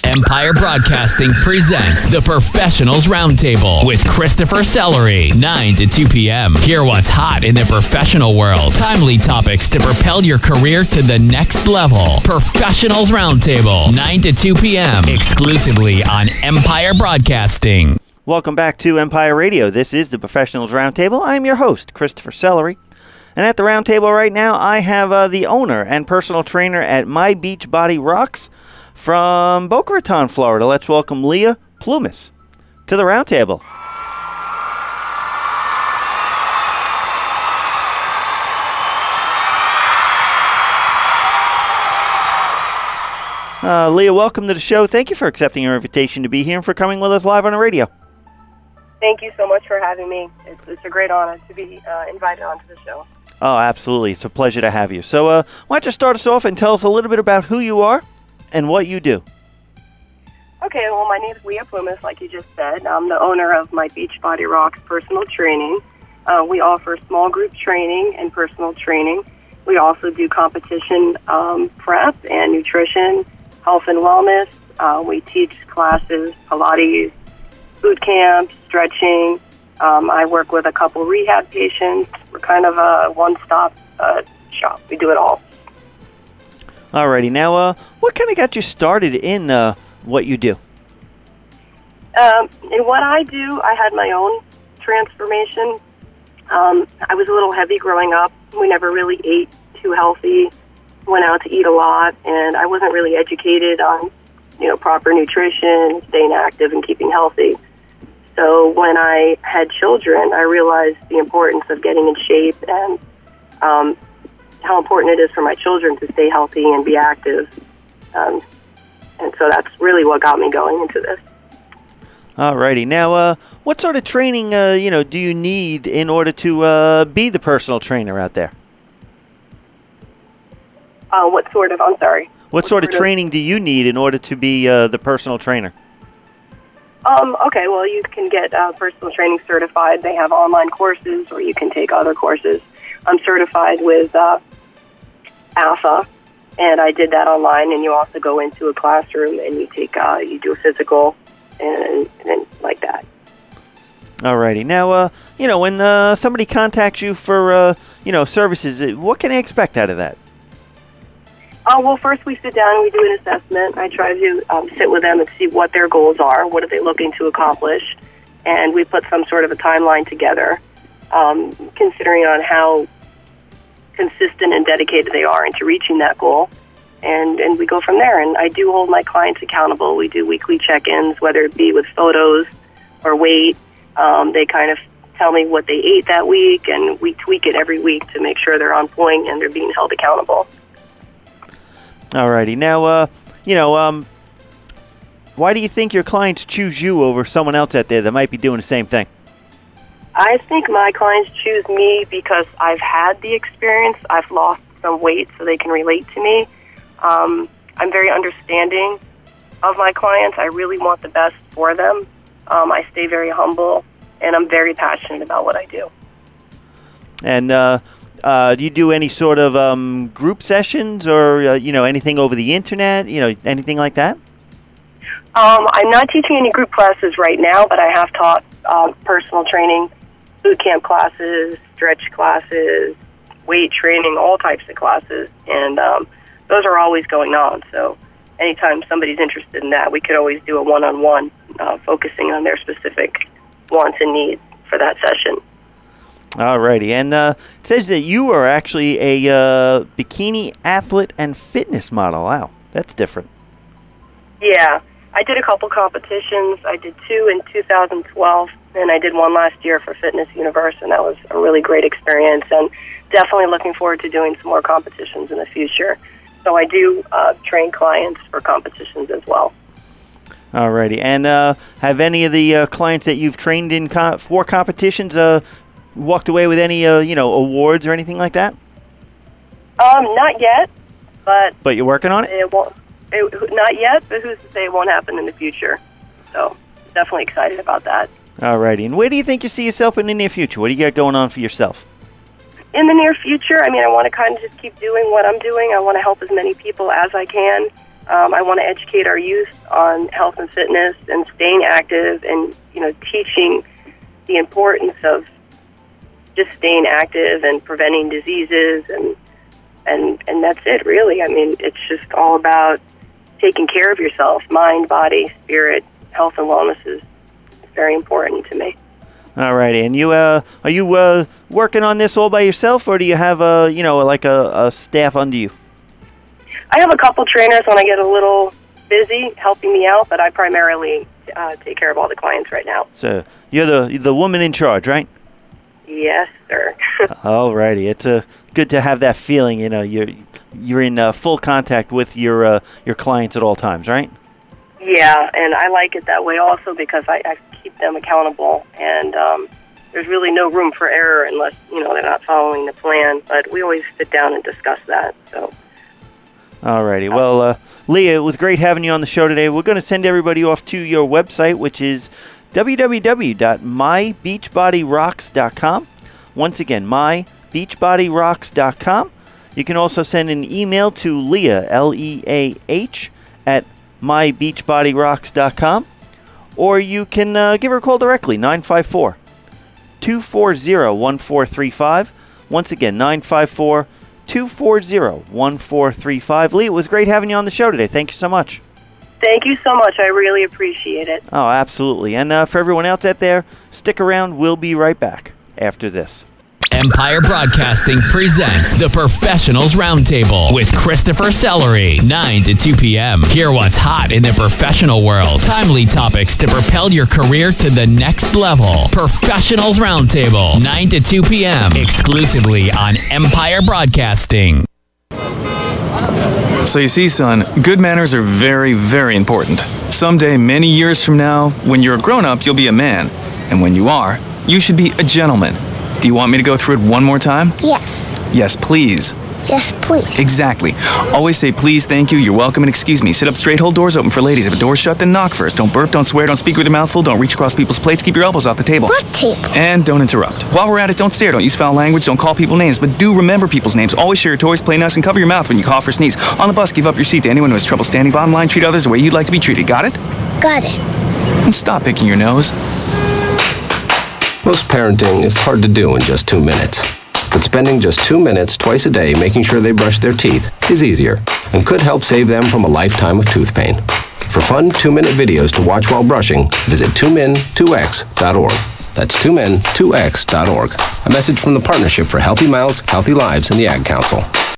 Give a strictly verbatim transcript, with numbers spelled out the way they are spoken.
Empire Broadcasting presents the Professionals Roundtable with Christopher Sellery, nine to two p.m. Hear what's hot in the professional world. Timely topics to propel your career to the next level. Professionals Roundtable, nine to two p.m. exclusively on Empire Broadcasting. Welcome back to Empire Radio. This is the Professionals Roundtable. I'm your host, Christopher Sellery. And at the roundtable right now, I have uh, the owner and personal trainer at My Beachbody Rocks from Boca Raton, Florida. Let's welcome Leah Plumas to the roundtable. Uh, Leah, welcome to the show. Thank you for accepting our invitation to be here and for coming with us live on the radio. Thank you so much for having me. It's, it's a great honor to be uh, invited onto the show. Oh, absolutely. It's a pleasure to have you. So uh, why don't you start us off and tell us a little bit about who you are and what you do. Okay, well, my name is Leah Plumas, like you just said. I'm the owner of My Beachbody Rocks Personal Training. Uh, we offer small group training and personal training. We also do competition um, prep and nutrition, health and wellness. Uh, we teach classes, Pilates, boot camp, stretching. Um, I work with a couple rehab patients. We're kind of a one-stop uh, shop. We do it all. Alrighty. Now, uh, what kind of got you started in uh, what you do? Um, in what I do, I had my own transformation. Um, I was a little heavy growing up. We never really ate too healthy. Went out to eat a lot, and I wasn't really educated on, you know, proper nutrition, staying active, and keeping healthy. So when I had children, I realized the importance of getting in shape and um, how important it is for my children to stay healthy and be active. Um, and so that's really what got me going into this. Alrighty. Now, uh, what sort of training, uh, you know, do you need in order to uh, be the personal trainer out there? Uh, what sort of, I'm sorry. What, what sort, sort of training of, do you need in order to be uh, the personal trainer? Um, okay, well, you can get uh, personal training certified. They have online courses, or you can take other courses. I'm certified with uh, A F A, and I did that online. And you also go into a classroom and you take, uh, you do a physical, and, and like that. Alrighty. Now, uh, you know, when uh, somebody contacts you for, uh, you know, services, what can they expect out of that? Uh, well, first we sit down and we do an assessment. I try to um, sit with them and see what their goals are, what are they looking to accomplish, and we put some sort of a timeline together, um, considering on how consistent and dedicated they are into reaching that goal, and, and we go from there. And I do hold my clients accountable. We do weekly check-ins, whether it be with photos or weight. Um, they kind of tell me what they ate that week, and we tweak it every week to make sure they're on point and they're being held accountable. Alrighty. Now, uh, you know, um, why do you think your clients choose you over someone else out there that might be doing the same thing? I think my clients choose me because I've had the experience. I've lost some weight so they can relate to me. Um, I'm very understanding of my clients. I really want the best for them. Um, I stay very humble, and I'm very passionate about what I do. And, uh... Uh, do you do any sort of um, group sessions or, uh, you know, anything over the internet, you know, anything like that? Um, I'm not teaching any group classes right now, but I have taught uh, personal training, boot camp classes, stretch classes, weight training, all types of classes. And um, those are always going on. So anytime somebody's interested in that, we could always do a one-on-one uh, focusing on their specific wants and needs for that session. Alrighty, and uh, it says that you are actually a uh, bikini athlete and fitness model. Wow, that's different. Yeah, I did a couple competitions. I did two in two thousand twelve, and I did one last year for Fitness Universe, and that was a really great experience, and definitely looking forward to doing some more competitions in the future. So I do uh, train clients for competitions as well. Alrighty, and uh, have any of the uh, clients that you've trained in co- for competitions uh, walked away with any, uh, you know, awards or anything like that? Um, not yet, but but you're working on it. It won't. It, not yet, but who's to say it won't happen in the future? So definitely excited about that. Alrighty, and where do you think you see yourself in the near future? What do you got going on for yourself? In the near future, I mean, I want to kind of just keep doing what I'm doing. I want to help as many people as I can. Um, I want to educate our youth on health and fitness and staying active, and you know, teaching the importance of just staying active and preventing diseases, and and and that's it, really. I mean, it's just all about taking care of yourself, mind, body, spirit. Health and wellness is very important to me. All righty, and you uh, are you uh, working on this all by yourself, or do you have a you know like a, a staff under you? I have a couple trainers when I get a little busy helping me out, but I primarily uh, take care of all the clients right now. So you're the the woman in charge, right? Yes, sir. All righty, it's uh, good to have that feeling. You know, you're you're in uh, full contact with your uh, your clients at all times, right? Yeah, and I like it that way also because I, I keep them accountable, and um, there's really no room for error unless you know they're not following the plan. But we always sit down and discuss that. So. Alrighty. Well, uh, Leah, it was great having you on the show today. We're going to send everybody off to your website, which is w w w dot my beach body rocks dot com. Once again, my beach body rocks dot com. You can also send an email to Leah, L E A H, at my beach body rocks dot com. Or you can uh, give her a call directly, nine five four, two four zero, one four three five. Once again, nine five four, two four zero, one four three five. Lee, it was great having you on the show today. Thank you so much. Thank you so much. I really appreciate it. Oh, absolutely. And uh, for everyone else out there, stick around. We'll be right back after this. Empire Broadcasting presents the Professionals Roundtable with Christopher Celery, nine to two p.m. Hear what's hot in the professional world. Timely topics to propel your career to the next level. Professionals Roundtable, nine to two p.m. exclusively on Empire Broadcasting. So you see, son, good manners are very, very important. Someday, many years from now, when you're a grown-up, you'll be a man. And when you are, you should be a gentleman. Do you want me to go through it one more time? Yes. Yes, please. Yes, please. Exactly. Always say please, thank you, you're welcome, and excuse me. Sit up straight, hold doors open for ladies. If a door's shut, then knock first. Don't burp, don't swear, don't speak with your mouth full, don't reach across people's plates, keep your elbows off the table. What table? And don't interrupt. While we're at it, don't stare, don't use foul language, don't call people names, but do remember people's names. Always share your toys, play nice, and cover your mouth when you cough or sneeze. On the bus, give up your seat to anyone who has trouble standing. Bottom line, treat others the way you'd like to be treated. Got it? Got it. And stop picking your nose. Most parenting is hard to do in just two minutes. But spending just two minutes twice a day making sure they brush their teeth is easier and could help save them from a lifetime of tooth pain. For fun two-minute videos to watch while brushing, visit two min two x dot org. That's two min two x dot org. A message from the Partnership for Healthy Mouths, Healthy Lives, and the Ad Council.